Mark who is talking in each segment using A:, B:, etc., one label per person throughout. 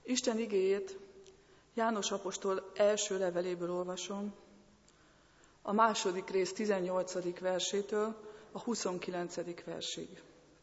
A: Isten igéjét János apostol első leveléből olvasom, a második rész 18. versétől a 29. versig.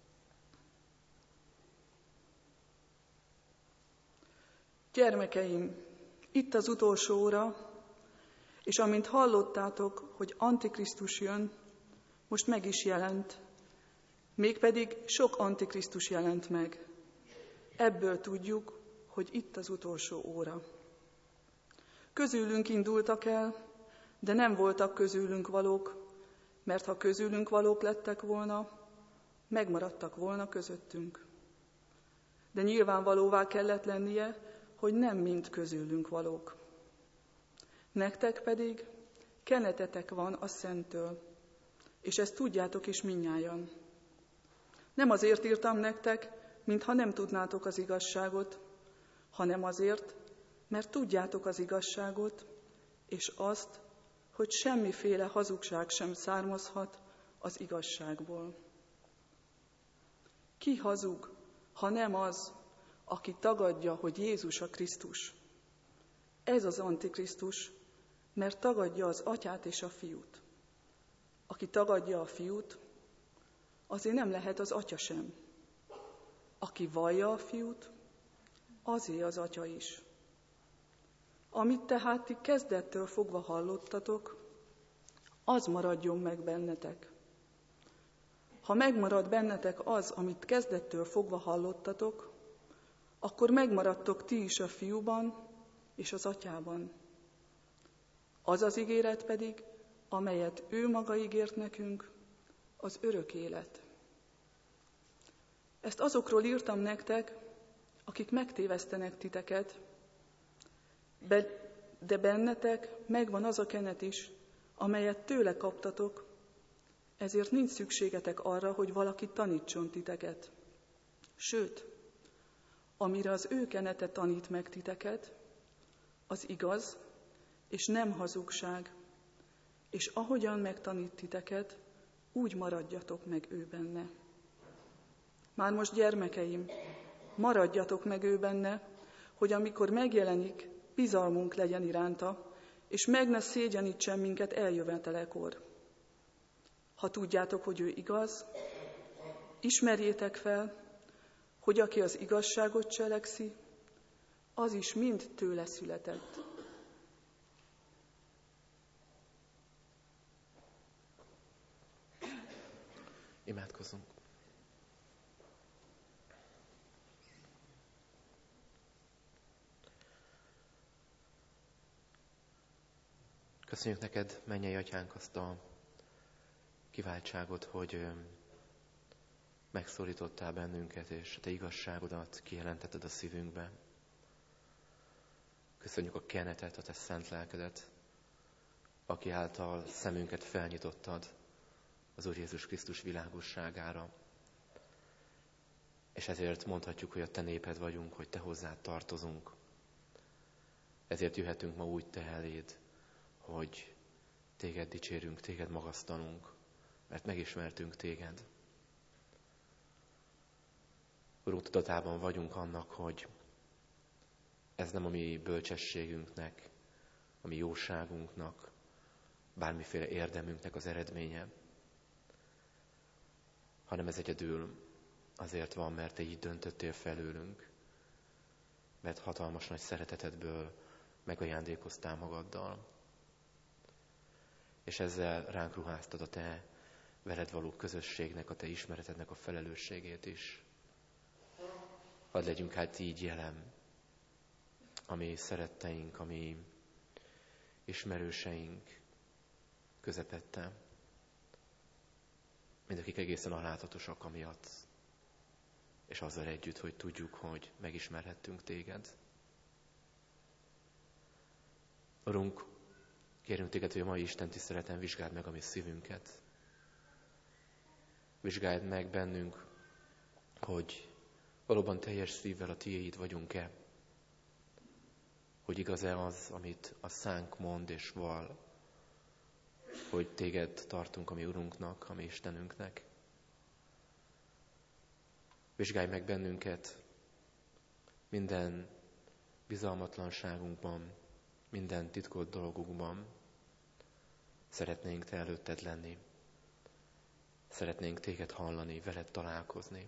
A: Gyermekeim, itt az utolsó óra, és amint hallottátok, hogy Antikrisztus jön, most meg is jelent, mégpedig sok Antikrisztus jelent meg. Ebből tudjuk, hogy itt az utolsó óra. Közülünk indultak el, de nem voltak közülünk valók, mert ha közülünk valók lettek volna, megmaradtak volna közöttünk. De nyilvánvalóvá kellett lennie, hogy nem mind közülünk valók. Nektek pedig kenetetek van a Szenttől, és ezt tudjátok is mindnyájan. Nem azért írtam nektek, mintha nem tudnátok az igazságot, hanem azért, mert tudjátok az igazságot, és azt, hogy semmiféle hazugság sem származhat az igazságból. Ki hazug, ha nem az, aki tagadja, hogy Jézus a Krisztus? Ez az Antikrisztus, mert tagadja az Atyát és a Fiút. Aki tagadja a Fiút, azért nem lehet az Atya sem. Aki vallja a Fiút, azé az Atya is. Amit tehát ti kezdettől fogva hallottatok, az maradjon meg bennetek. Ha megmarad bennetek az, amit kezdettől fogva hallottatok, akkor megmaradtok ti is a Fiúban és az Atyában. Az az ígéret pedig, amelyet ő maga ígért nekünk, az örök élet. Ezt azokról írtam nektek, akik megtévesztenek titeket, de bennetek megvan az a kenet is, amelyet tőle kaptatok, ezért nincs szükségetek arra, hogy valaki tanítson titeket. Sőt, amire az ő kenete tanít meg titeket, az igaz, és nem hazugság, és ahogyan megtanít titeket, úgy maradjatok meg ő benne. Már most, gyermekeim, maradjatok meg ő benne, hogy amikor megjelenik, bizalmunk legyen iránta, és meg ne szégyenítsen minket eljövetelekor. Ha tudjátok, hogy ő igaz, ismerjétek fel, hogy aki az igazságot cselekszi, az is mind tőle született.
B: Imádkozzunk. Köszönjük neked, mennyei Atyánk, azt a kiváltságot, hogy megszólítottál bennünket, és te igazságodat kijelentetted a szívünkbe. Köszönjük a kenetet, a te szent lelkedet, aki által szemünket felnyitottad az Úr Jézus Krisztus világosságára. És ezért mondhatjuk, hogy a te néped vagyunk, hogy te hozzád tartozunk. Ezért jöhetünk ma úgy te eléd, hogy téged dicsérünk, téged magasztalunk, mert megismertünk téged. Urunk, tudatában vagyunk annak, hogy ez nem a mi bölcsességünknek, a mi jóságunknak, bármiféle érdemünknek az eredménye, hanem ez egyedül azért van, mert te így döntöttél felőlünk, mert hatalmas nagy szeretetedből megajándékoztál magaddal. És ezzel ránk ruháztad a te veled való közösségnek, a te ismeretednek a felelősségét is. Hadd legyünk hát így jelen, a mi szeretteink, a mi ismerőseink közepette, mindakik egészen alátatosak amiatt, és azzal együtt, hogy tudjuk, hogy megismerhettünk téged. Urunk, kérünk téged, hogy a mai Isten tiszteleten vizsgáld meg a mi szívünket. Vizsgáld meg bennünk, hogy valóban teljes szívvel a tiéd vagyunk-e. Hogy igaz-e az, amit a szánk mond és val, hogy téged tartunk a mi Urunknak, a mi Istenünknek. Vizsgálj meg bennünket minden bizalmatlanságunkban, minden titkolt dolgunkban szeretnénk Te előtted lenni. Szeretnénk Téged hallani, veled találkozni.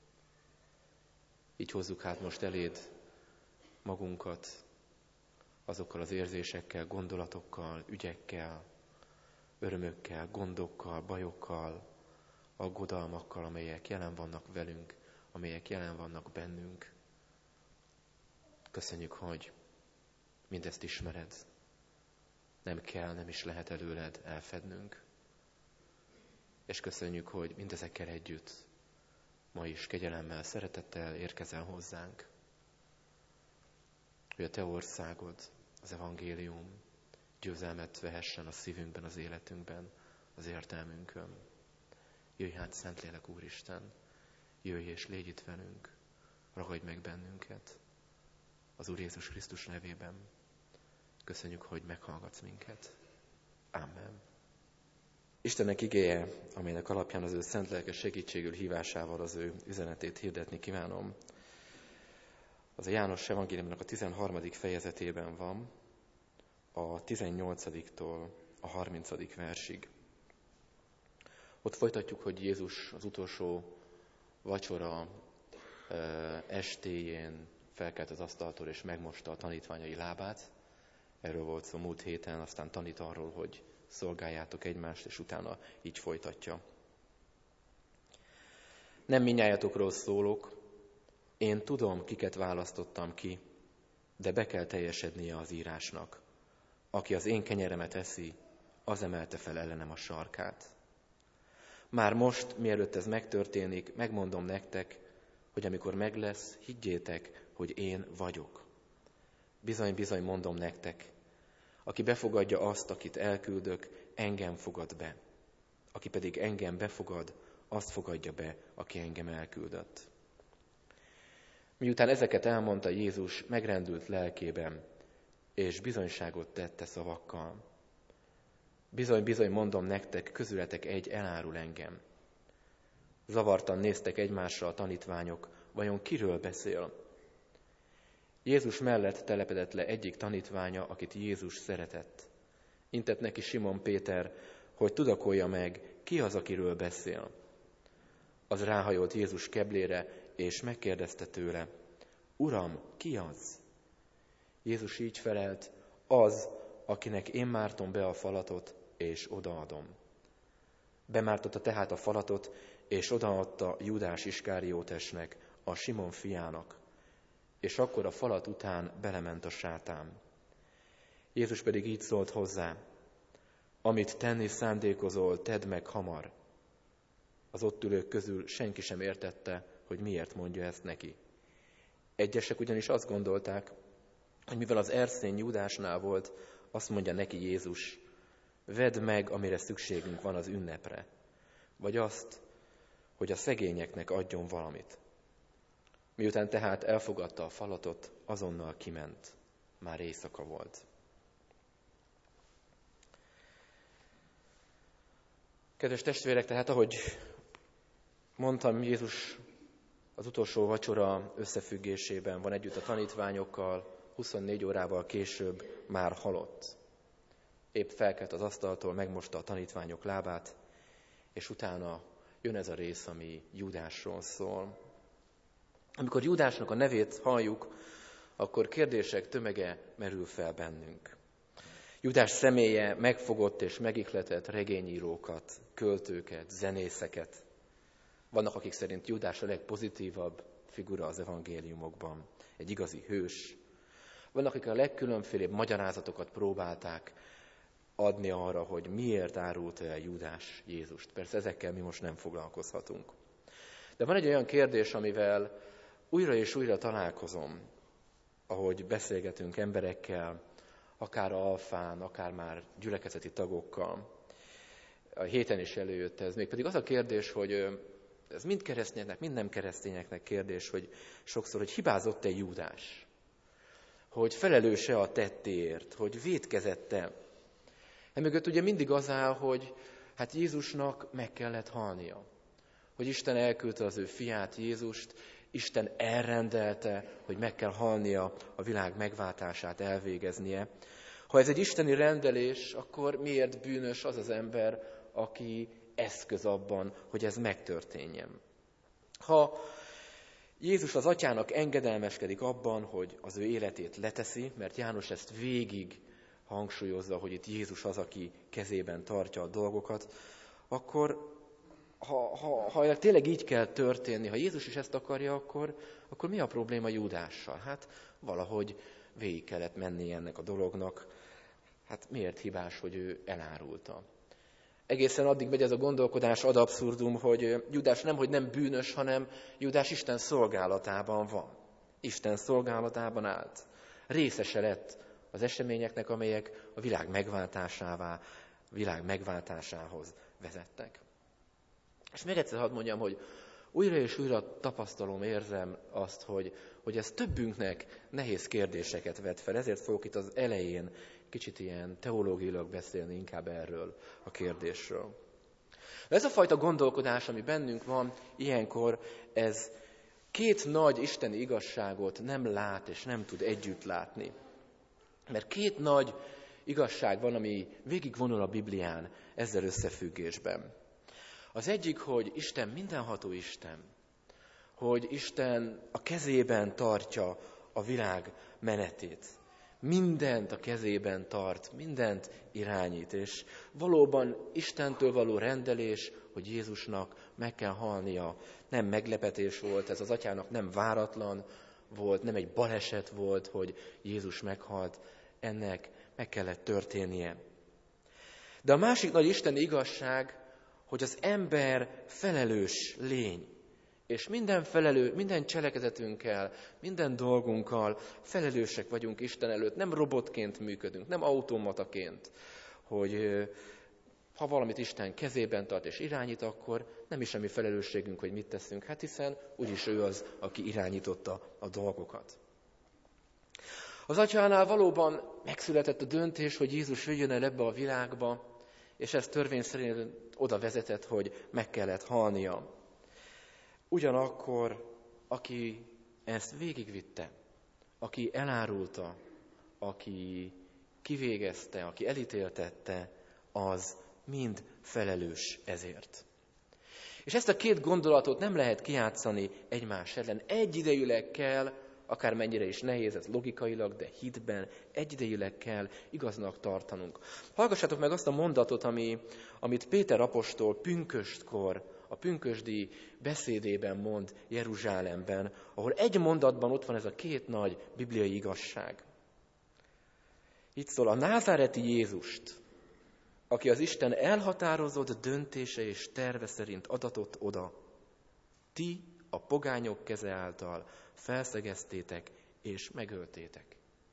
B: Így hozzuk hát most eléd magunkat azokkal az érzésekkel, gondolatokkal, ügyekkel, örömökkel, gondokkal, bajokkal, aggodalmakkal, amelyek jelen vannak velünk, amelyek jelen vannak bennünk. Köszönjük, hogy mindezt ismered. Nem kell, nem is lehet előled elfednünk. És köszönjük, hogy mindezekkel együtt ma is kegyelemmel, szeretettel érkezel hozzánk. Hogy a Te országod, az evangélium győzelmet vehessen a szívünkben, az életünkben, az értelmünkön. Jöjj hát, Szentlélek Úristen, jöjj és légy itt velünk, ragadj meg bennünket az Úr Jézus Krisztus nevében. Köszönjük, hogy meghallgatsz minket. Amen. Istennek igéje, amelynek alapján az ő szent lelke segítségül hívásával az ő üzenetét hirdetni kívánom, az a János evangéliumnak a 13. fejezetében van, a 18-tól a 30. versig. Ott folytatjuk, hogy Jézus az utolsó vacsora estéjén felkelt az asztaltól és megmosta a tanítványai lábát. Erről volt szó múlt héten, aztán tanít arról, hogy szolgáljátok egymást, és utána így folytatja. Nem mindnyájatokról szólok, én tudom, kiket választottam ki, de be kell teljesednie az írásnak. Aki az én kenyeremet eszi, az emelte fel ellenem a sarkát. Már most, mielőtt ez megtörténik, megmondom nektek, hogy amikor meg lesz, higgyétek, hogy én vagyok. Bizony, bizony mondom nektek, aki befogadja azt, akit elküldök, engem fogad be. Aki pedig engem befogad, azt fogadja be, aki engem elküldött. Miután ezeket elmondta Jézus, megrendült lelkében, és bizonyságot tette szavakkal. Bizony, bizony mondom nektek, közületek egy elárul engem. Zavartan néztek egymásra a tanítványok, vajon kiről beszél? Jézus mellett telepedett le egyik tanítványa, akit Jézus szeretett. Intett neki Simon Péter, hogy tudakolja meg, ki az, akiről beszél. Az ráhajolt Jézus keblére, és megkérdezte tőle, Uram, ki az? Jézus így felelt, az, akinek én mártom be a falatot, és odaadom. Bemártotta tehát a falatot, és odaadta Júdás Iskáriótesnek, a Simon fiának, és akkor a falat után belement a sátán. Jézus pedig így szólt hozzá, amit tenni szándékozol, tedd meg hamar. Az ott ülők közül senki sem értette, hogy miért mondja ezt neki. Egyesek ugyanis azt gondolták, hogy mivel az erszény Júdásnál volt, azt mondja neki Jézus, vedd meg, amire szükségünk van az ünnepre, vagy azt, hogy a szegényeknek adjon valamit. Miután tehát elfogadta a falatot, azonnal kiment. Már éjszaka volt. Kedves testvérek, tehát ahogy mondtam, Jézus az utolsó vacsora összefüggésében van együtt a tanítványokkal, 24 órával később már halott. Épp felkelt az asztaltól, megmosta a tanítványok lábát, és utána jön ez a rész, ami Júdásról szól. Amikor Júdásnak a nevét halljuk, akkor kérdések tömege merül fel bennünk. Júdás személye megfogott és megihletett regényírókat, költőket, zenészeket. Vannak, akik szerint Júdás a legpozitívabb figura az evangéliumokban, egy igazi hős. Vannak, akik a legkülönfélébb magyarázatokat próbálták adni arra, hogy miért árult el Júdás Jézust. Persze ezekkel mi most nem foglalkozhatunk. De van egy olyan kérdés, amivel újra és újra találkozom, ahogy beszélgetünk emberekkel, akár alfán, akár már gyülekezeti tagokkal. A héten is előjött ez. Mégpedig az a kérdés, hogy ez mind keresztényeknek, mind nem keresztényeknek kérdés, hogy sokszor, hogy hibázott-e Júdás? Hogy felelőse a tettéért? Hogy vétkezette? Emögött ugye mindig az áll, hogy hát Jézusnak meg kellett halnia. Hogy Isten elküldte az ő fiát, Jézust, Isten elrendelte, hogy meg kell halnia, a világ megváltását elvégeznie. Ha ez egy isteni rendelés, akkor miért bűnös az az ember, aki eszköz abban, hogy ez megtörténjen? Ha Jézus az Atyának engedelmeskedik abban, hogy az ő életét leteszi, mert János ezt végig hangsúlyozza, hogy itt Jézus az, aki kezében tartja a dolgokat, akkor ha tényleg így kell történni, ha Jézus is ezt akarja, akkor mi a probléma Júdással? Hát valahogy végig kellett menni ennek a dolognak. Hát miért hibás, hogy ő elárulta? Egészen addig megy ez a gondolkodás ad abszurdum, hogy Júdás nemhogy nem bűnös, hanem Júdás Isten szolgálatában van. Isten szolgálatában állt. Részese lett az eseményeknek, amelyek a világ megváltásához vezettek. És még egyszer hadd mondjam, hogy újra és újra tapasztalom, érzem azt, hogy ez többünknek nehéz kérdéseket vet fel. Ezért fogok itt az elején kicsit ilyen teológiailag beszélni inkább erről a kérdésről. De ez a fajta gondolkodás, ami bennünk van, ilyenkor ez két nagy isteni igazságot nem lát és nem tud együtt látni. Mert két nagy igazság van, ami végigvonul a Biblián ezzel összefüggésben. Az egyik, hogy Isten mindenható Isten, hogy Isten a kezében tartja a világ menetét. Mindent a kezében tart, mindent irányít, és valóban Istentől való rendelés, hogy Jézusnak meg kell halnia, nem meglepetés volt, ez az Atyának nem váratlan volt, nem egy baleset volt, hogy Jézus meghalt, ennek meg kellett történnie. De a másik nagy isteni igazság, hogy az ember felelős lény, és minden cselekedetünkkel, minden dolgunkkal felelősek vagyunk Isten előtt, nem robotként működünk, nem automataként, hogy ha valamit Isten kezében tart és irányít, akkor nem is a mi felelősségünk, hogy mit teszünk, hát hiszen úgyis ő az, aki irányította a dolgokat. Az Atyánál valóban megszületett a döntés, hogy Jézus jöjjön el ebbe a világba, és ez törvény szerint oda vezetett, hogy meg kellett halnia. Ugyanakkor, aki ezt végigvitte, aki elárulta, aki kivégezte, aki elítéltette, az mind felelős ezért. És ezt a két gondolatot nem lehet kijátszani egymás ellen. Egyidejűleg kell, akármennyire is nehéz ez logikailag, de hitben egyidejűleg kell igaznak tartanunk. Hallgassátok meg azt a mondatot, amit Péter apostol pünköstkor, a pünkösdi beszédében mond Jeruzsálemben, ahol egy mondatban ott van ez a két nagy bibliai igazság. Itt szól: a názáreti Jézust, aki az Isten elhatározott döntése és terve szerint adatott oda, ti a pogányok keze által felszegeztétek és megöltétek.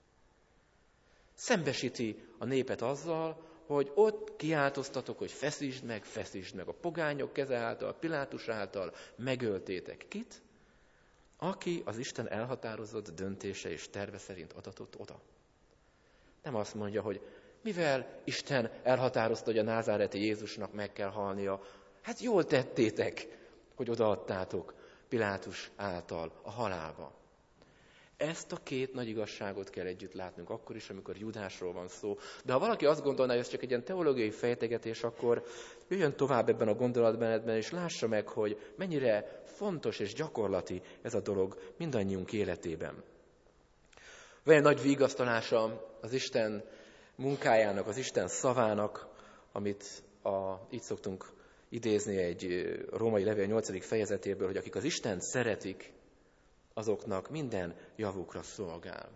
B: Szembesíti a népet azzal, hogy ott kiáltoztatok, hogy feszítsd meg. A pogányok keze által, Pilátus által megöltétek. Kit? Aki az Isten elhatározott döntése és terve szerint adatott oda. Nem azt mondja, hogy mivel Isten elhatározta, hogy a názáreti Jézusnak meg kell halnia, hát jól tettétek, hogy odaadtátok Pilátus által a halálba. Ezt a két nagy igazságot kell együtt látnunk, akkor is, amikor Júdásról van szó. De ha valaki azt gondolná, hogy ez csak egy ilyen teológiai fejtegetés, akkor jöjjön tovább ebben a gondolatmenetben, és lássa meg, hogy mennyire fontos és gyakorlati ez a dolog mindannyiunk életében. Van egy nagy vigasztalása az Isten munkájának, az Isten szavának, amit így szoktunk idézni egy római levél 8. fejezetéből, hogy akik az Istent szeretik, azoknak minden javukra szolgál.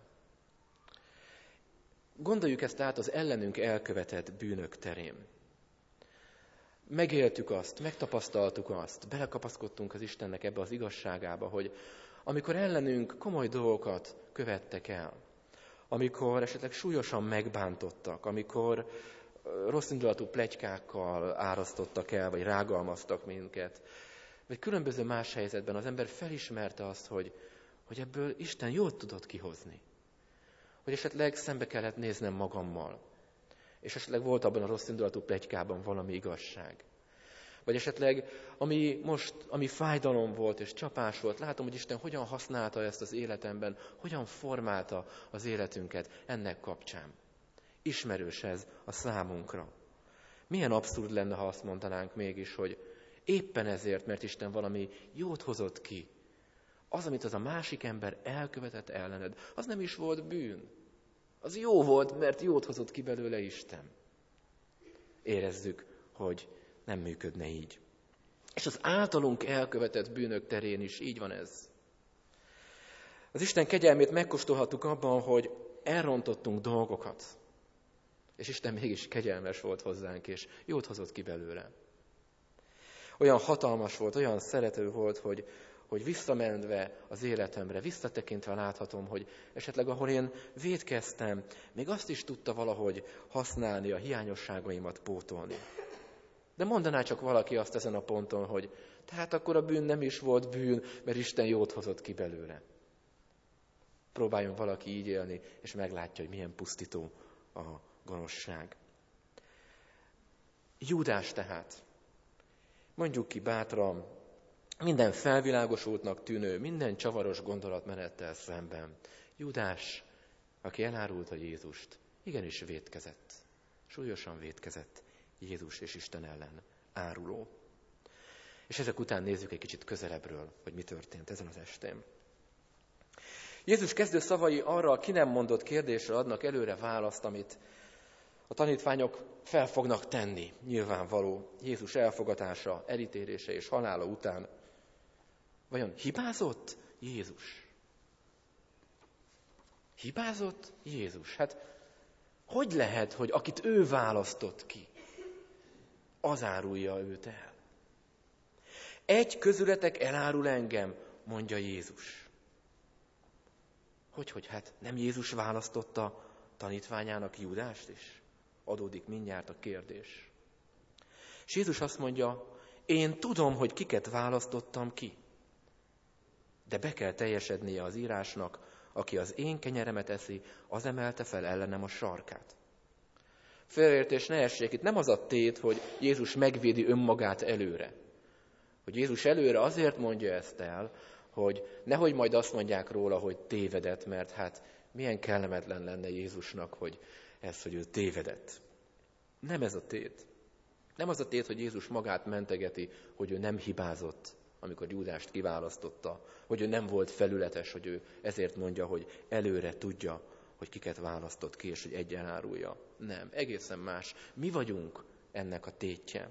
B: Gondoljuk ezt át az ellenünk elkövetett bűnök terén. Megéltük azt, megtapasztaltuk azt, belekapaszkodtunk az Istennek ebbe az igazságába, hogy amikor ellenünk komoly dolgokat követtek el, amikor esetleg súlyosan megbántottak, amikor rosszindulatú pletykákkal árasztottak el, vagy rágalmaztak minket, vagy különböző más helyzetben az ember felismerte azt, hogy ebből Isten jót tudott kihozni. Hogy esetleg szembe kellett néznem magammal. És esetleg volt abban a rosszindulatú pletykában valami igazság. Vagy esetleg, ami fájdalom volt és csapás volt, látom, hogy Isten hogyan használta ezt az életemben, hogyan formálta az életünket ennek kapcsán. Ismerős ez a számunkra. Milyen abszurd lenne, ha azt mondanánk mégis, hogy éppen ezért, mert Isten valami jót hozott ki, az, amit az a másik ember elkövetett ellened, az nem is volt bűn. Az jó volt, mert jót hozott ki belőle Isten. Érezzük, hogy nem működne így. És az általunk elkövetett bűnök terén is így van ez. Az Isten kegyelmét megkóstolhattuk abban, hogy elrontottunk dolgokat. És Isten mégis kegyelmes volt hozzánk, és jót hozott ki belőle. Olyan hatalmas volt, olyan szerető volt, hogy visszamenve az életemre, visszatekintve láthatom, hogy esetleg ahol én vétkeztem, még azt is tudta valahogy használni, a hiányosságaimat pótolni. De mondaná csak valaki azt ezen a ponton, hogy tehát akkor a bűn nem is volt bűn, mert Isten jót hozott ki belőle. Próbáljon valaki így élni, és meglátja, hogy milyen pusztító a gonoszság. Júdás tehát, mondjuk ki bátran, minden felvilágosultnak tűnő, minden csavaros gondolatmenettel szemben. Júdás, aki elárulta Jézust, igenis vétkezett, súlyosan vétkezett Jézus és Isten ellen áruló. És ezek után nézzük egy kicsit közelebbről, hogy mi történt ezen az estén. Jézus kezdő szavai arra a ki nem mondott kérdésre adnak előre választ, amit a tanítványok fel fognak tenni, nyilvánvaló Jézus elfogatása, elítélése és halála után. Vajon hibázott Jézus? Hibázott Jézus? Hát hogy lehet, hogy akit ő választott ki, az árulja őt el? Egy közületek elárul engem, mondja Jézus. Hogy hát nem Jézus választotta tanítványának Júdást is? Adódik mindjárt a kérdés. És Jézus azt mondja, én tudom, hogy kiket választottam ki, de be kell teljesednie az írásnak, aki az én kenyeremet eszi, az emelte fel ellenem a sarkát. Félreértés ne essék, itt nem az a tét, hogy Jézus megvédi önmagát előre. Hogy Jézus előre azért mondja ezt el, hogy nehogy majd azt mondják róla, hogy tévedett, mert hát milyen kellemetlen lenne Jézusnak, hogy ő tévedett. Nem ez a tét. Nem az a tét, hogy Jézus magát mentegeti, hogy ő nem hibázott, amikor Júdást kiválasztotta, hogy ő nem volt felületes, hogy ő ezért mondja, hogy előre tudja, hogy kiket választott ki, és hogy egy elárulja. Nem, egészen más. Mi vagyunk ennek a tétje.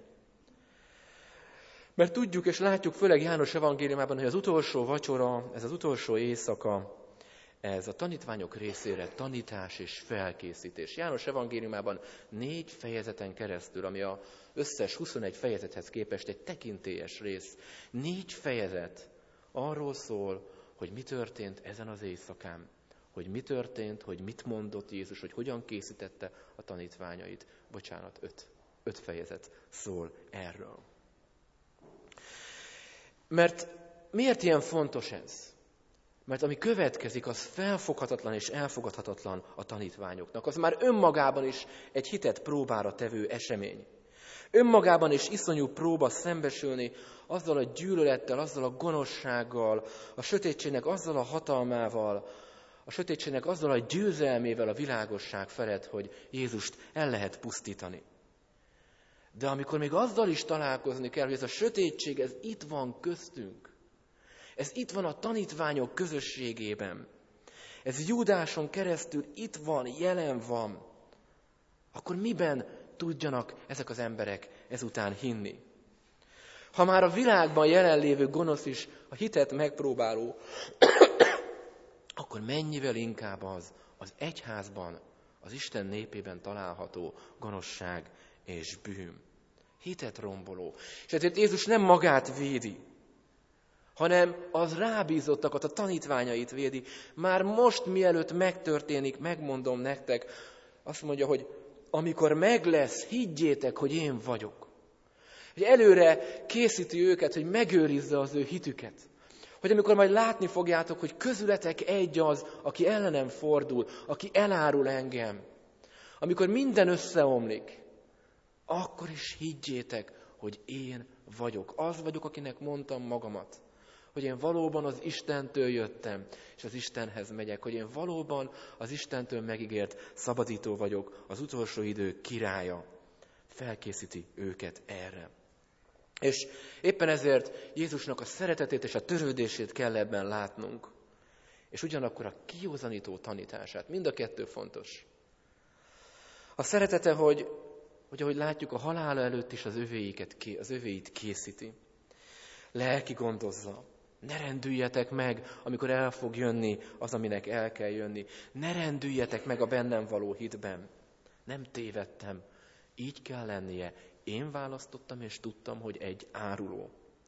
B: Mert tudjuk és látjuk, főleg János evangéliumában, hogy az utolsó vacsora, ez az utolsó éjszaka, ez a tanítványok részére tanítás és felkészítés. János evangéliumában 4 fejezeten keresztül, ami az összes 21 fejezethez képest egy tekintélyes rész, 4 fejezet arról szól, hogy mi történt ezen az éjszakán. Hogy mi történt, hogy mit mondott Jézus, hogy hogyan készítette a tanítványait. 5 fejezet szól erről. Mert miért ilyen fontos ez? Mert ami következik, az felfoghatatlan és elfogadhatatlan a tanítványoknak. Az már önmagában is egy hitet próbára tevő esemény. Önmagában is iszonyú próba szembesülni azzal a gyűlölettel, azzal a gonoszsággal, a sötétségnek azzal a hatalmával, a sötétségnek azzal a győzelmével a világosság felett, hogy Jézust el lehet pusztítani. De amikor még azzal is találkozni kell, hogy ez a sötétség, ez itt van köztünk, ez itt van a tanítványok közösségében, ez Júdáson keresztül itt van, jelen van, akkor miben tudjanak ezek az emberek ezután hinni? Ha már a világban jelenlévő gonosz is a hitet megpróbáló, akkor mennyivel inkább az egyházban, az Isten népében található gonoszság és bűn. Hitet romboló. És ezért Jézus nem magát védi, hanem az rábízottakat, a tanítványait védi. Már most, mielőtt megtörténik, megmondom nektek, azt mondja, hogy amikor meg lesz, higgyétek, hogy én vagyok. Hogy előre készíti őket, hogy megőrizze az ő hitüket. Hogy amikor majd látni fogjátok, hogy közületek egy az, aki ellenem fordul, aki elárul engem. Amikor minden összeomlik, akkor is higgyétek, hogy én vagyok. Az vagyok, akinek mondtam magamat. Hogy én valóban az Istentől jöttem, és az Istenhez megyek. Hogy én valóban az Istentől megígért szabadító vagyok, az utolsó idő királya. Felkészíti őket erre. És éppen ezért Jézusnak a szeretetét és a törődését kell ebben látnunk. És ugyanakkor a kiózanító tanítását. Mind a kettő fontos. A szeretete, hogy ahogy látjuk, a halála előtt is az övéit készíti. Lelki gondozza. Ne rendüljetek meg, amikor el fog jönni az, aminek el kell jönni. Ne rendüljetek meg a bennem való hitben. Nem tévedtem. Így kell lennie. Én választottam és tudtam, hogy egy áruló.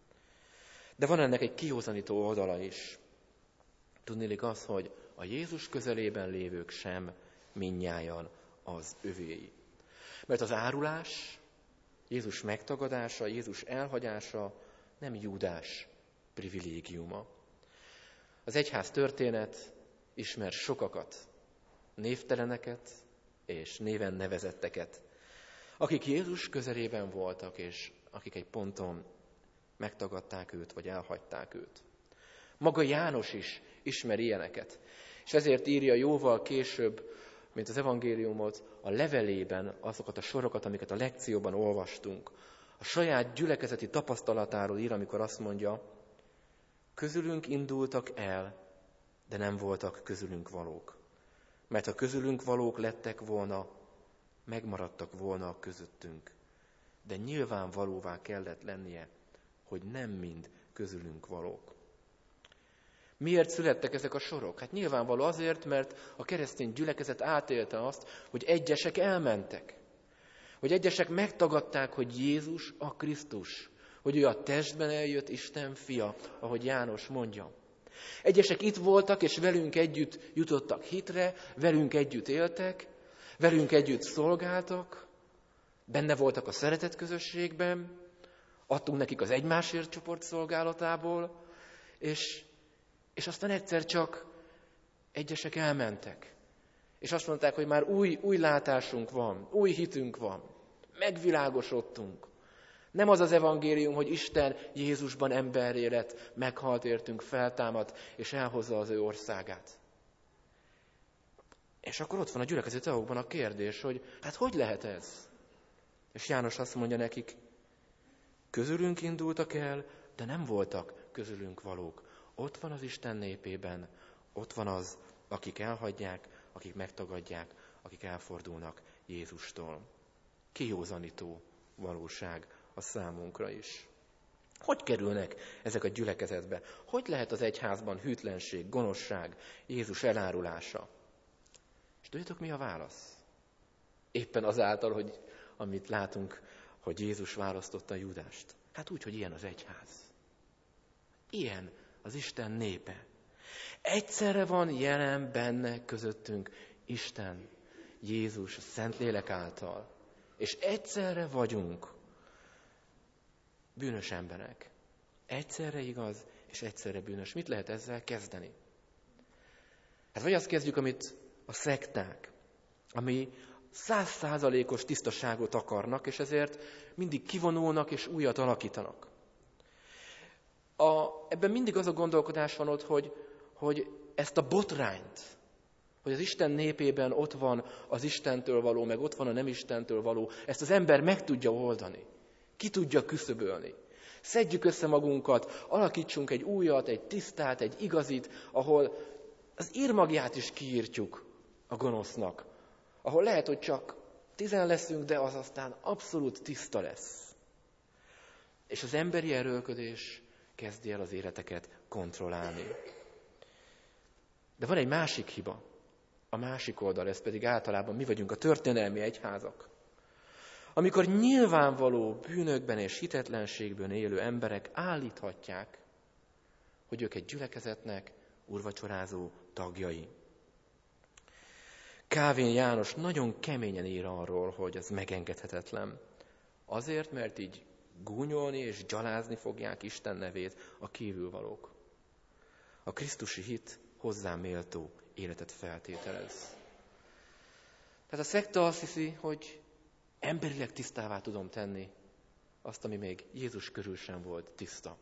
B: De van ennek egy kiózanító oldala is. Tudniillik az, hogy a Jézus közelében lévők sem mindnyájan az övéi. Mert az árulás, Jézus megtagadása, Jézus elhagyása nem Júdás privilégiuma. Az egyház történet ismer sokakat, névteleneket és néven nevezetteket, akik Jézus közelében voltak, és akik egy ponton megtagadták őt, vagy elhagyták őt. Maga János is ismer ilyeneket, és ezért írja jóval később, mint az evangéliumot, a levelében azokat a sorokat, amiket a lekcióban olvastunk. A saját gyülekezeti tapasztalatáról ír, amikor azt mondja, közülünk indultak el, de nem voltak közülünk valók. Mert ha közülünk valók lettek volna, megmaradtak volna a közöttünk. De nyilvánvalóvá kellett lennie, hogy nem mind közülünk valók. Miért születtek ezek a sorok? Hát nyilvánvaló azért, mert a keresztény gyülekezet átélte azt, hogy egyesek elmentek. Hogy egyesek megtagadták, hogy Jézus a Krisztus. Hogy ő a testben eljött Isten fia, ahogy János mondja. Egyesek itt voltak, és velünk együtt jutottak hitre, velünk együtt éltek, velünk együtt szolgáltak, benne voltak a szeretet közösségben, adtunk nekik az egymásért csoport szolgálatából, és aztán egyszer csak egyesek elmentek. És azt mondták, hogy már új látásunk van, új hitünk van, megvilágosodtunk. Nem az az evangélium, hogy Isten Jézusban emberré lett, meghalt értünk, feltámad, és elhozza az ő országát. És akkor ott van a gyülekező tagokban a kérdés, hogy hát hogy lehet ez? És János azt mondja nekik, közülünk indultak el, de nem voltak közülünk valók. Ott van az Isten népében, ott van az, akik elhagyják, akik megtagadják, akik elfordulnak Jézustól. Kijózanító valóság a számunkra is. Hogy kerülnek ezek a gyülekezetbe? Hogy lehet az egyházban hűtlenség, gonoszság, Jézus elárulása? És tudjátok, mi a válasz? Éppen azáltal, hogy amit látunk, hogy Jézus választotta Júdást. Hát úgy, hogy ilyen az egyház. Ilyen az Isten népe. Egyszerre van jelen benne közöttünk Isten, Jézus, a Szentlélek által. És egyszerre vagyunk bűnös emberek. Egyszerre igaz, és egyszerre bűnös. Mit lehet ezzel kezdeni? Hát vagy azt kezdjük, amit a szekták, ami 100%-os tisztaságot akarnak, és ezért mindig kivonulnak és újat alakítanak. Ebben mindig az a gondolkodás van ott, hogy ezt a botrányt, hogy az Isten népében ott van az Istentől való, meg ott van a nem Istentől való, ezt az ember meg tudja oldani, ki tudja küszöbölni. Szedjük össze magunkat, alakítsunk egy újat, egy tisztát, egy igazit, ahol az írmagját is kiírtjuk a gonosznak. Ahol lehet, hogy csak 10 leszünk, de az aztán abszolút tiszta lesz. És az emberi erőlködés kezdi el az életeket kontrollálni. De van egy másik hiba. A másik oldal, ez pedig általában mi vagyunk a történelmi egyházak. Amikor nyilvánvaló bűnökben és hitetlenségben élő emberek állíthatják, hogy ők egy gyülekezetnek úrvacsorázó tagjai. Kálvin János nagyon keményen ír arról, hogy ez megengedhetetlen. Azért, mert így gúnyolni és gyalázni fogják Isten nevét a kívülvalók. A krisztusi hit hozzá méltó életet feltételez. Tehát a szekta azt hiszi, hogy emberileg tisztává tudom tenni azt, ami még Jézus körül sem volt tiszta.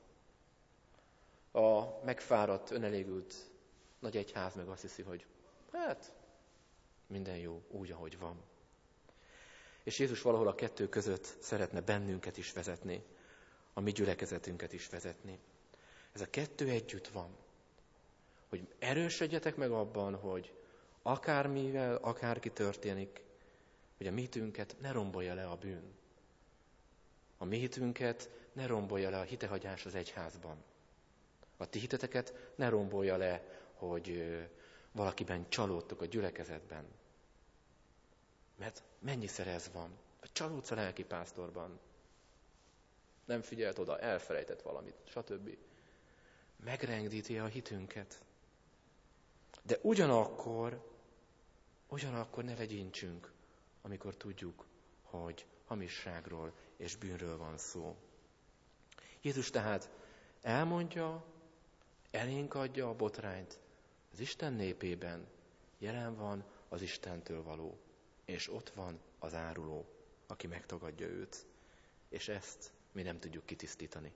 B: A megfáradt, önelégült nagy egyház meg azt hiszi, hogy hát minden jó, úgy, ahogy van. És Jézus valahol a kettő között szeretne bennünket is vezetni, a mi gyülekezetünket is vezetni. Ez a kettő együtt van. Hogy erősödjetek meg abban, hogy akármivel, akárki történik, hogy a mi hitünket ne rombolja le a bűn. A mi hitünket ne rombolja le a hitehagyás az egyházban. A ti hiteteket ne rombolja le, hogy valakiben csalódtok a gyülekezetben. Mert mennyiszer ez van? Csalódsz a lelkipásztorban. Nem figyelt oda, elfelejtett valamit, stb. Megrendíti a hitünket. De ugyanakkor ne legyintsünk, amikor tudjuk, hogy hamisságról és bűnről van szó. Jézus tehát elmondja, elénk adja a botrányt, az Isten népében jelen van az Istentől való, és ott van az áruló, aki megtagadja őt, és ezt mi nem tudjuk kitisztítani.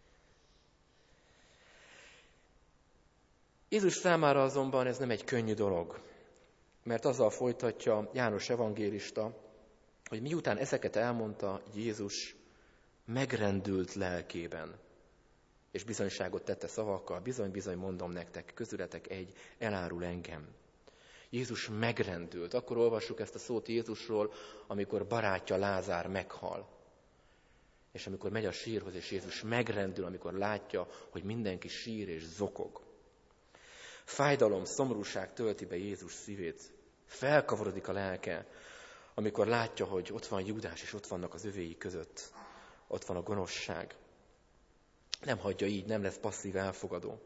B: Jézus számára azonban ez nem egy könnyű dolog, mert azzal folytatja János evangélista, hogy miután ezeket elmondta, Jézus megrendült lelkében, és bizonyságot tette szavakkal, bizony-bizony mondom nektek, közületek egy elárul engem. Jézus megrendült. Akkor olvassuk ezt a szót Jézusról, amikor barátja Lázár meghal. És amikor megy a sírhoz, és Jézus megrendül, amikor látja, hogy mindenki sír és zokog. Fájdalom, szomorúság tölti be Jézus szívét. Felkavarodik a lelke, amikor látja, hogy ott van Júdás, és ott vannak az övéi között. Ott van a gonoszság. Nem hagyja így, nem lesz passzív elfogadó.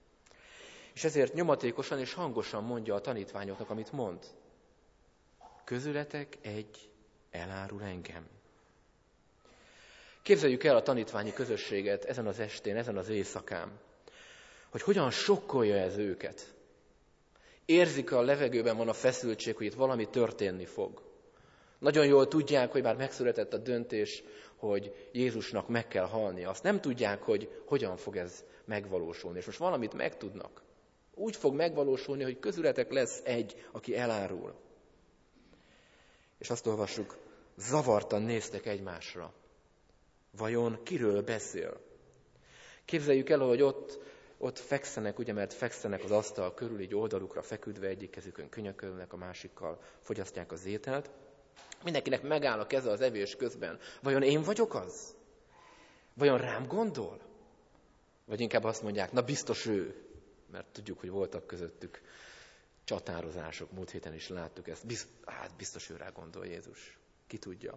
B: És ezért nyomatékosan és hangosan mondja a tanítványoknak, amit mond. Közületek egy elárul engem. Képzeljük el a tanítványi közösséget ezen az estén, ezen az éjszakán, hogy hogyan sokkolja ez őket. Érzik, a levegőben van a feszültség, hogy itt valami történni fog. Nagyon jól tudják, hogy már megszületett a döntés, hogy Jézusnak meg kell halnia. Azt nem tudják, hogy hogyan fog ez megvalósulni. És most valamit megtudnak. Úgy fog megvalósulni, hogy közületek lesz egy, aki elárul. És azt olvassuk, zavartan néztek egymásra. Vajon kiről beszél? Képzeljük el, hogy ott fekszenek, ugye, mert fekszenek az asztal körül, így oldalukra feküdve, egyik kezükön könyökölnek, a másikkal fogyasztják az ételt. Mindenkinek megáll a keze az evés közben. Vajon én vagyok az? Vajon rám gondol? Vagy inkább azt mondják, na biztos ő, mert tudjuk, hogy voltak közöttük csatározások, múlt héten is láttuk ezt. Biztos ő rá gondol Jézus. Ki tudja.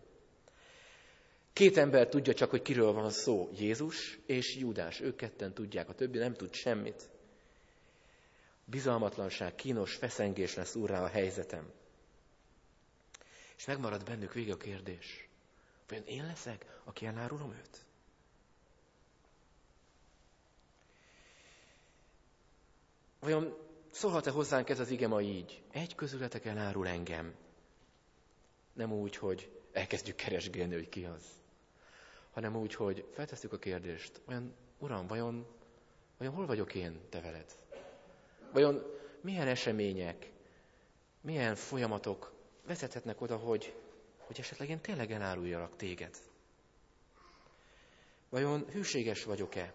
B: Két ember tudja csak, hogy kiről van szó. Jézus és Júdás. Ők ketten tudják, a többi nem tud semmit. Bizalmatlanság, kínos feszengés lesz úrrá a helyzetem. És megmarad bennük végig a kérdés. Vajon én leszek, aki elárulom őt? Vajon szólhat-e hozzánk ez az ige ma így? Egy közületek elárul engem. Nem úgy, hogy elkezdjük keresgélni, hogy ki az. Hanem úgy, hogy feltesszük a kérdést. Uram, vajon hol vagyok én, te veled? Vajon milyen események, milyen folyamatok vezethetnek oda, hogy esetleg én tényleg eláruljalak téged? Vajon hűséges vagyok-e?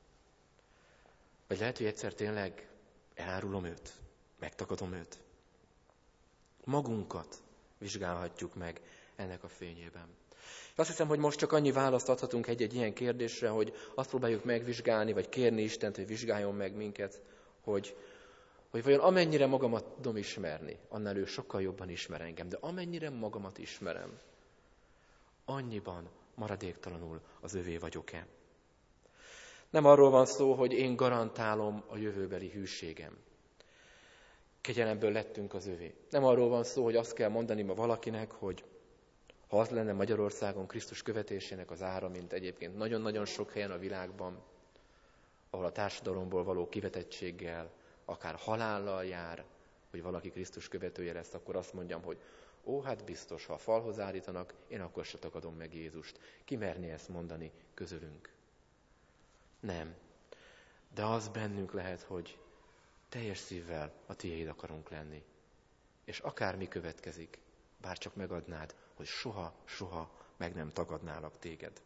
B: Vagy lehet, hogy egyszer tényleg elárulom őt, megtagadom őt? Magunkat vizsgálhatjuk meg ennek a fényében. Azt hiszem, hogy most csak annyi választ adhatunk egy-egy ilyen kérdésre, hogy azt próbáljuk megvizsgálni, vagy kérni Istent, hogy vizsgáljon meg minket, hogy vajon amennyire magamat tudom ismerni, annál ő sokkal jobban ismer engem, de amennyire magamat ismerem, annyiban maradéktalanul az övé vagyok-e. Nem arról van szó, hogy én garantálom a jövőbeli hűségem. Kegyelemből lettünk az övé. Nem arról van szó, hogy azt kell mondani ma valakinek, hogy ha az lenne Magyarországon Krisztus követésének az ára, mint egyébként nagyon-nagyon sok helyen a világban, ahol a társadalomból való kivetettséggel, akár halállal jár, hogy valaki Krisztus követője lesz, akkor azt mondjam, hogy hát biztos, ha a falhoz állítanak, én akkor se tagadom meg Jézust. Ki merné ezt mondani közülünk? Nem. De az bennünk lehet, hogy teljes szívvel a tiéd akarunk lenni. És akármi következik, bár csak megadnád, hogy soha meg nem tagadnálak téged.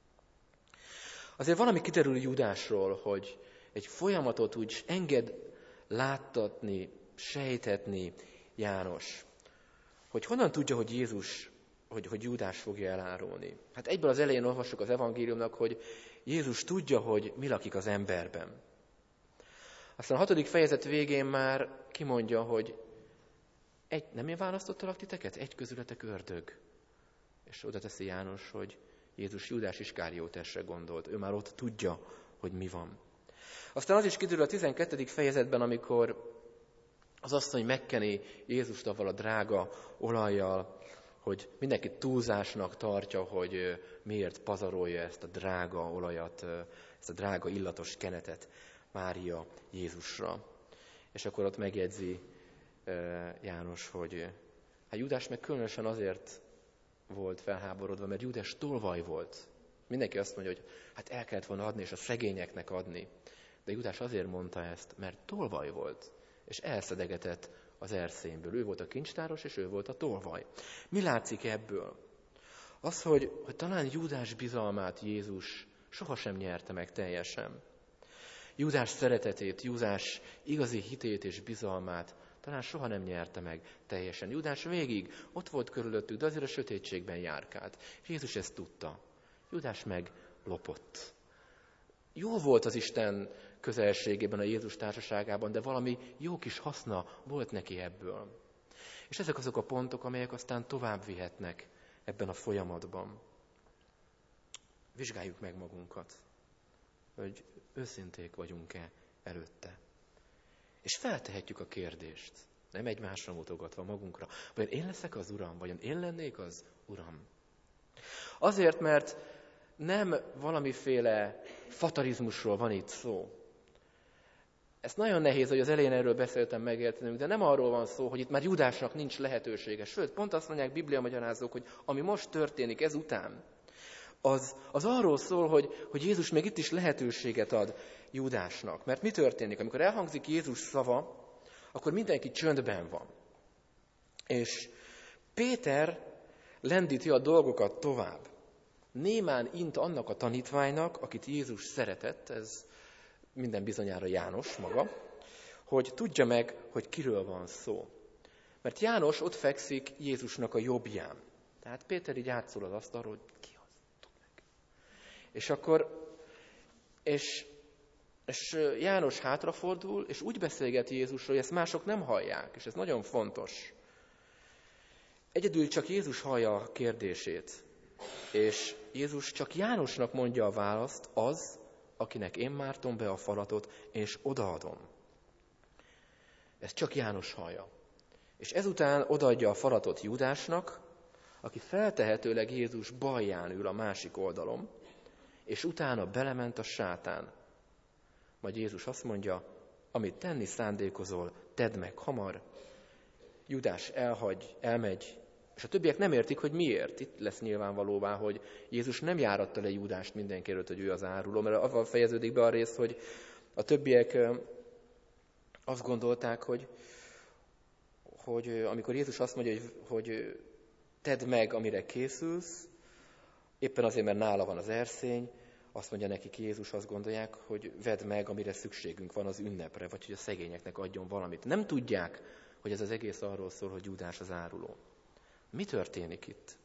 B: Azért valami kiderül Júdásról, hogy egy folyamatot úgy enged láttatni, sejtetni János, hogy honnan tudja, hogy Jézus, hogy Júdás fogja elárulni. Hát egyből az elején olvassuk az evangéliumnak, hogy Jézus tudja, hogy mi lakik az emberben. Aztán a 6. fejezet végén már kimondja, hogy nem én választottalak titeket? Egy közületek ördög. És oda teszi János, hogy Jézus Júdás Iskáriótesre gondolt. Ő már ott tudja, hogy mi van. Aztán az is kiderül a 12. fejezetben, amikor az asszony megkeni Jézust avval a drága olajjal, hogy mindenki túlzásnak tartja, hogy miért pazarolja ezt a drága olajat, ezt a drága illatos kenetet Mária Jézusra. És akkor ott megjegyzi János, hogy Júdás meg különösen azért volt felháborodva, mert Júdás tolvaj volt. Mindenki azt mondja, hogy el kellett volna adni, és a szegényeknek adni. De Júdás azért mondta ezt, mert tolvaj volt, és elszedegetett az erszényből. Ő volt a kincstáros, és ő volt a tolvaj. Mi látszik ebből? Az, hogy talán Júdás bizalmát Jézus sohasem nyerte meg teljesen. Júdás szeretetét, Júdás igazi hitét és bizalmát talán soha nem nyerte meg teljesen. Júdás végig ott volt körülöttük, de azért a sötétségben járkált. És Jézus ezt tudta. Júdás meg lopott. Jó volt az Isten közelségében, a Jézus társaságában, de valami jó kis haszna volt neki ebből. És ezek azok a pontok, amelyek aztán tovább vihetnek ebben a folyamatban. Vizsgáljuk meg magunkat, hogy őszinték vagyunk-e előtte. És feltehetjük a kérdést, nem egymásra mutogatva magunkra, vajon én leszek az Uram, vajon én lennék az Uram? Azért, mert nem valamiféle fatalizmusról van itt szó. Ez nagyon nehéz, hogy az elején erről beszéltem megértenünk, de nem arról van szó, hogy itt már Júdásnak nincs lehetősége. Sőt, pont azt mondják bibliamagyarázók, hogy ami most történik ezután, az arról szól, hogy Jézus még itt is lehetőséget ad Júdásnak. Mert mi történik? Amikor elhangzik Jézus szava, akkor mindenki csöndben van. És Péter lendíti a dolgokat tovább. Némán int annak a tanítványnak, akit Jézus szeretett, ez minden bizonyára János maga, hogy tudja meg, hogy kiről van szó. Mert János ott fekszik Jézusnak a jobbján. Tehát Péter így átszól az asztalról, hogy ki az, tudd meg. És akkor, és János hátrafordul, és úgy beszélget Jézusról, hogy ezt mások nem hallják, és ez nagyon fontos. Egyedül csak Jézus hallja a kérdését, és Jézus csak Jánosnak mondja a választ, az, akinek én mártom be a falatot, és odaadom. Ezt csak János hallja. És ezután odaadja a falatot Júdásnak, aki feltehetőleg Jézus balján ül a másik oldalon, és utána belement a sátán. Majd Jézus azt mondja, amit tenni szándékozol, tedd meg hamar. Júdás elmegy, és a többiek nem értik, hogy miért. Itt lesz nyilvánvalóvá, hogy Jézus nem járatta le Júdást mindenki előtt, hogy ő az áruló, mert avval fejeződik be a rész, hogy a többiek azt gondolták, hogy amikor Jézus azt mondja, hogy tedd meg, amire készülsz, éppen azért, mert nála van az erszény, azt mondja nekik Jézus, azt gondolják, hogy vedd meg, amire szükségünk van az ünnepre, vagy hogy a szegényeknek adjon valamit. Nem tudják, hogy ez az egész arról szól, hogy Júdás az áruló. Mi történik itt?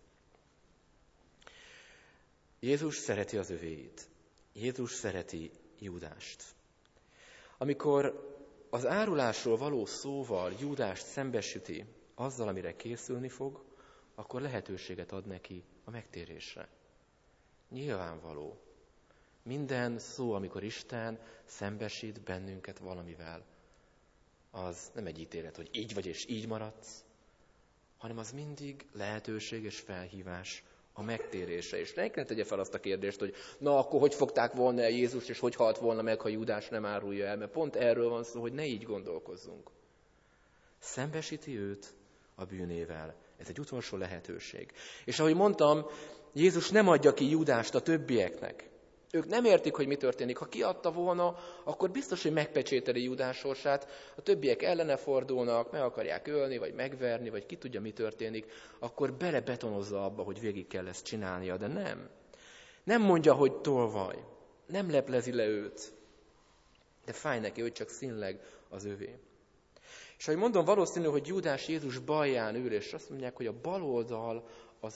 B: Jézus szereti az övéit. Jézus szereti Júdást. Amikor az árulásról való szóval Júdást szembesíti azzal, amire készülni fog, akkor lehetőséget ad neki a megtérésre. Nyilvánvaló. Minden szó, amikor Isten szembesít bennünket valamivel, az nem egy ítélet, hogy így vagy és így maradsz, hanem az mindig lehetőség és felhívás a megtérésre. És senki ne tegye fel azt a kérdést, hogy na akkor hogy fogták volna el Jézus, és hogy halt volna meg, ha Júdás nem árulja el, mert pont erről van szó, hogy ne így gondolkozzunk. Szembesíti őt a bűnével. Ez egy utolsó lehetőség. És ahogy mondtam, Jézus nem adja ki Judást a többieknek. Ők nem értik, hogy mi történik. Ha kiadta volna, akkor biztos, hogy megpecsételi Judás sorsát. A többiek ellene fordulnak, meg akarják ölni, vagy megverni, vagy ki tudja, mi történik. Akkor belebetonozza abba, hogy végig kell ezt csinálnia, de nem. Nem mondja, hogy tolvaj. Nem leplezi le őt. De fáj neki, hogy csak színleg az övé. És ahogy mondom, valószínű, hogy Júdás Jézus balján ül, és azt mondják, hogy a bal oldal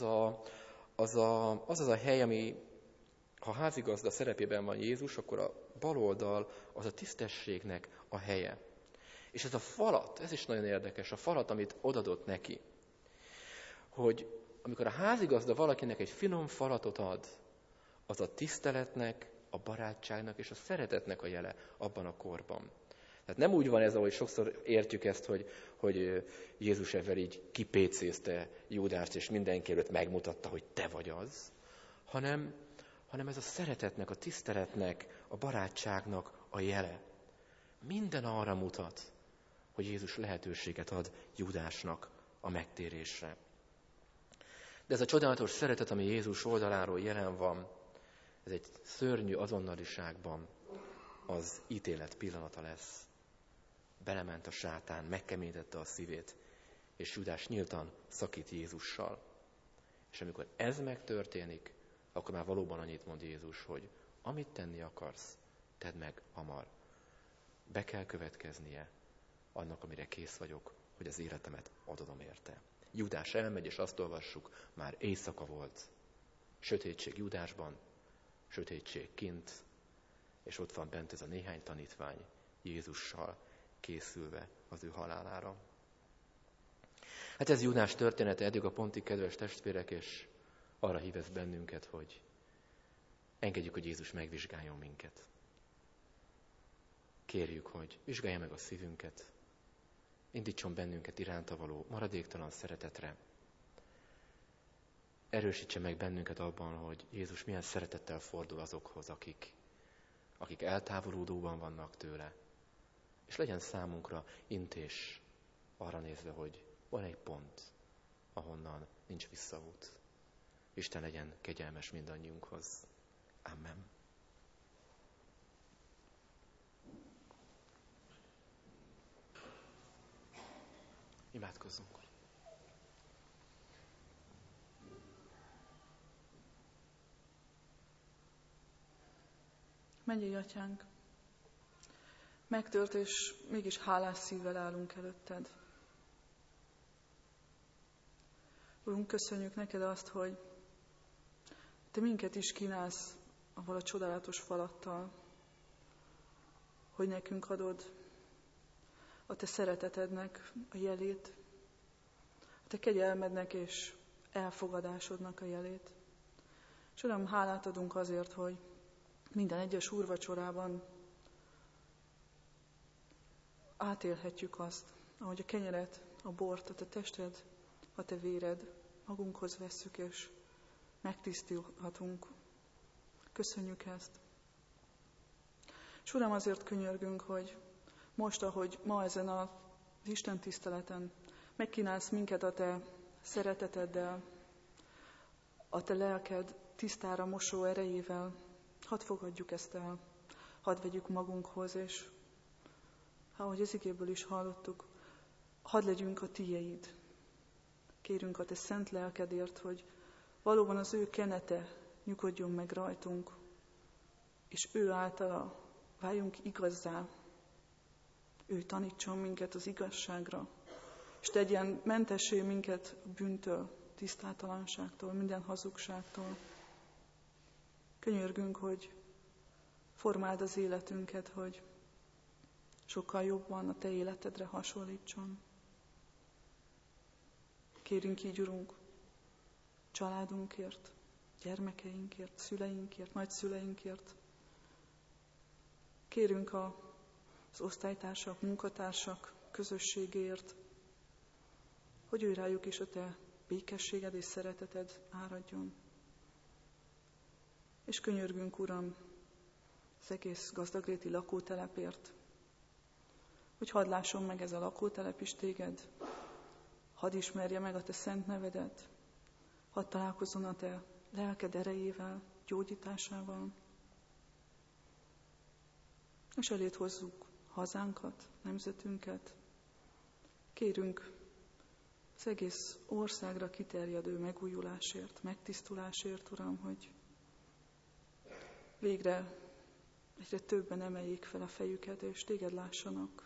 B: az a hely, ami, ha házigazda szerepében van Jézus, akkor a bal oldal az a tisztességnek a helye. És ez a falat, ez is nagyon érdekes, a falat, amit odadott neki, hogy amikor a házigazda valakinek egy finom falatot ad, az a tiszteletnek, a barátságnak és a szeretetnek a jele abban a korban. Tehát nem úgy van ez, ahogy sokszor értjük ezt, hogy Jézus ezzel így kipécézte Júdást, és mindenki előtt megmutatta, hogy te vagy az, hanem ez a szeretetnek, a tiszteletnek, a barátságnak a jele. Minden arra mutat, hogy Jézus lehetőséget ad Júdásnak a megtérésre. De ez a csodálatos szeretet, ami Jézus oldaláról jelen van, ez egy szörnyű azonnaliságban az ítélet pillanata lesz. Belement a sátán, megkeményítette a szívét, és Júdás nyíltan szakít Jézussal. És amikor ez megtörténik, akkor már valóban annyit mond Jézus, hogy amit tenni akarsz, tedd meg hamar. Be kell következnie annak, amire kész vagyok, hogy az életemet adodom érte. Júdás elmegy, és azt olvassuk, már éjszaka volt. Sötétség Júdásban, sötétség kint, és ott van bent ez a néhány tanítvány Jézussal készülve az ő halálára. Hát ez Júdás története eddig a pontig, kedves testvérek, és arra hív ez bennünket, hogy engedjük, hogy Jézus megvizsgáljon minket. Kérjük, hogy vizsgálja meg a szívünket, indítson bennünket iránta való maradéktalan szeretetre. Erősítse meg bennünket abban, hogy Jézus milyen szeretettel fordul azokhoz, akik eltávolodóban vannak tőle. És legyen számunkra intés arra nézve, hogy van egy pont, ahonnan nincs visszaút. Isten legyen kegyelmes mindannyiunkhoz. Amen. Imádkozzunk.
A: Mennyei Atyánk, megtört és mégis hálás szívvel állunk előtted. Urunk, köszönjük neked azt, hogy te minket is kínálsz avval a csodálatos falattal, hogy nekünk adod a te szeretetednek a jelét, a te kegyelmednek és elfogadásodnak a jelét. És Uram, hálát adunk azért, hogy minden egyes úrvacsorában átélhetjük azt, ahogy a kenyeret, a bort, a te tested, a te véred magunkhoz vesszük, és megtisztulhatunk. Köszönjük ezt. És Uram, azért könyörgünk, hogy most, ahogy ma ezen az Isten tiszteleten megkínálsz minket a te szereteteddel, a te lelked tisztára mosó erejével, hadd fogadjuk ezt el, hadd vegyük magunkhoz, és ahogy az igéből is hallottuk, hadd legyünk a tiéd. Kérünk a te szent lelkedért, hogy valóban az ő kenete nyugodjon meg rajtunk, és ő általa váljunk igazzá. Ő tanítson minket az igazságra, és tegyen mentessé minket a bűntől, tisztátalanságtól, minden hazugságtól. Könyörgünk, hogy formáld az életünket, hogy sokkal jobban a te életedre hasonlítson. Kérünk így, Urunk, családunkért, gyermekeinkért, szüleinkért, nagyszüleinkért. Kérünk az osztálytársak, munkatársak közösségért, hogy ő rájuk is a te békességed és szereteted áradjon. És könyörgünk, Uram, az egész gazdagréti lakótelepért, hogy hadd lásson meg ez a lakótelep is téged, hadd ismerje meg a te szent nevedet, hadd találkozzon a te lelked erejével, gyógyításával. És eléd hozzuk hazánkat, nemzetünket. Kérünk az egész országra kiterjedő megújulásért, megtisztulásért, Uram, hogy végre egyre többen emeljék fel a fejüket, és téged lássanak.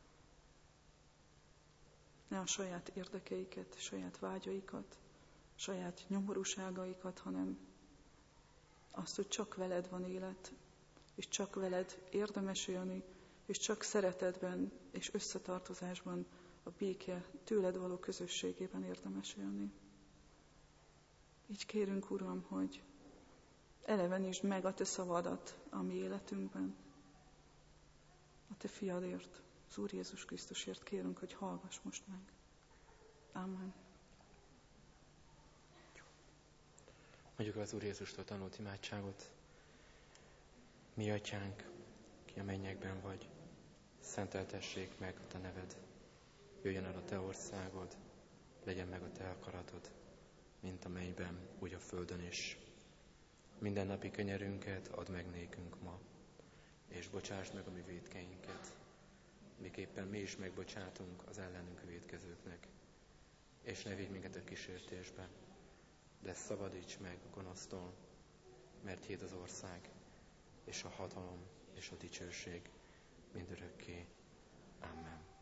A: Ne a saját érdekeiket, saját vágyaikat, saját nyomorúságaikat, hanem azt, hogy csak veled van élet, és csak veled érdemes élni, és csak szeretetben és összetartozásban, a béke tőled való közösségében érdemes élni. Így kérünk, Uram, hogy elevenítsd meg a te szavadat a mi életünkben. A te fiadért, az Úr Jézus Krisztusért kérünk, hogy hallgass most meg. Amen.
B: Mondjuk az Úr Jézustól tanult imádságot. Mi atyánk, ki a mennyekben vagy, szenteltessék meg a te neved. Jöjjön el a te országod, legyen meg a te akaratod, mint a mennyben, úgy a földön is. Mindennapi kenyerünket add meg nékünk ma, és bocsásd meg a mi vétkeinket, miképpen mi is megbocsátunk az ellenünk vétkezőknek. És ne vigy minket a kísértésbe, de szabadíts meg a gonosztól, mert tiéd az ország, és a hatalom, és a dicsőség mindörökké. Amen.